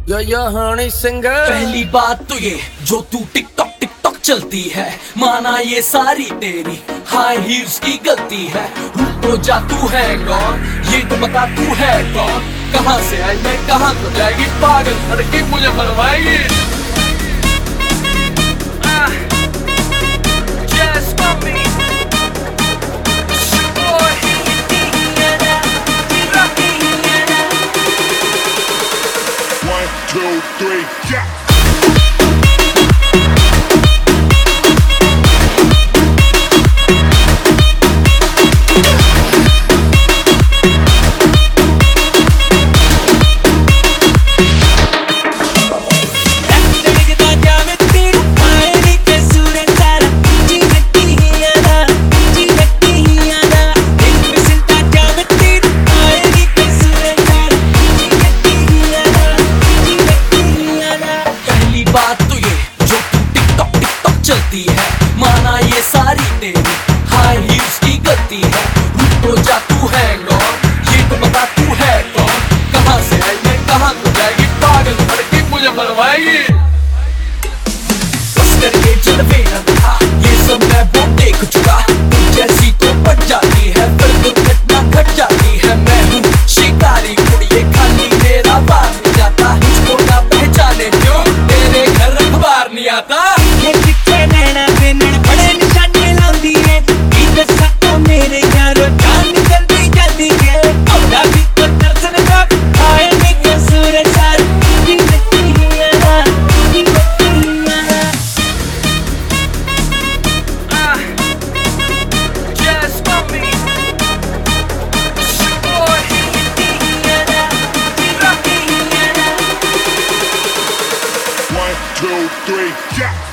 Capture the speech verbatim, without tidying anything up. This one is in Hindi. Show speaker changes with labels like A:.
A: यो यो हनी सिंगर।
B: पहली बात तो ये जो तू टिकटॉक टिकटॉक चलती है, माना ये सारी तेरी हाई हील्स की गलती है। रुक तो जा, तू है कौन ये तो बता, तू है कौन? कहाँ से आई मैं कहाँ तो जाएगी, पागल लड़की मुझे मरवाएगी।
C: Two, three, yeah.
B: बात तो ये जो तू टिकटॉक टिकटॉक चलती है, माना ये सारी तेरी हाई हील्स की गलती है। रुक तो जा, तू है कौन ये तो बता, तू है कौन? कहाँ से आई मैं कहाँ तो जाएगी, पागल लड़की मुझे मरवाएगी। बस करके जलवे न दिखा, ये सब मैं वो देख चुका। तू जैसी तो बच जाती है, फिर दुर्घटना घट जाती है। मैं हूँ शिकारी कुड़िए, खाली मेरा बात नहीं जाता। मुझको ना पहचाने क्यों नहीं आता।
D: ये चिट्टे नैना पे नैन बड़े निशाने लाउंदी है, की दसा तो मेरे यारो जान निकलती जल्दी है। औदा भी तो दर्शन रख आए ने के सूरज सार की नती है ना, की नती है ना।
B: Ah, just for me. Boy,
D: है ना, की नती है ना।
C: One, two, three, yeah.